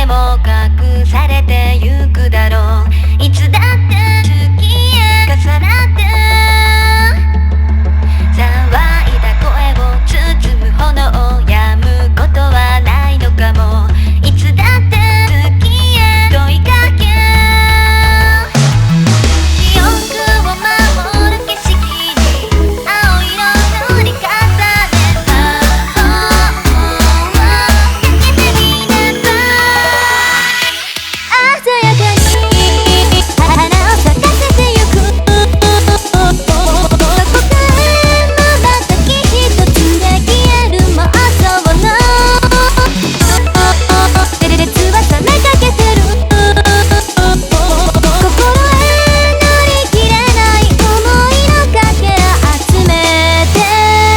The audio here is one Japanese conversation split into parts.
影も隠されてゆくだろう。いつだって月へ重なって騒いだ声を包む炎を止むことはないのかも。いつだって月へ問いかけ記憶を守る景色に青色塗り重ねた方をかけてみれば鮮やかに花を咲かせてゆく。どこかへ瞬き一つで消える妄想の列は冷めかけてる。心へ乗り切れない想いのかけら集めて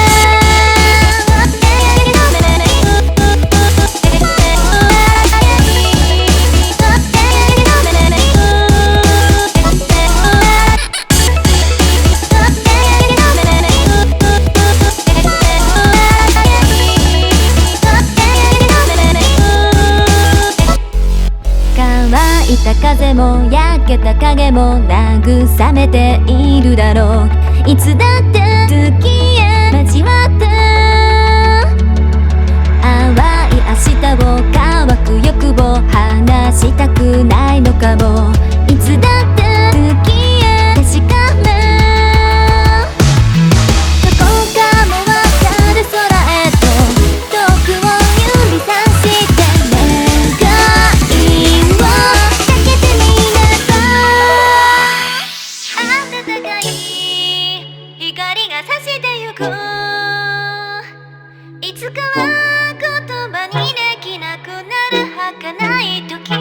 乾いた風も焼けた影も慰めているだろう。いつだって月へ交わって淡い明日を乾く欲望離したくないのかも。いつだって月へ確かめどこかもわかる空へと遠くを指さして願いをかけてみれば暖かい光が差してゆく。いつかは言葉にできなくなる儚い時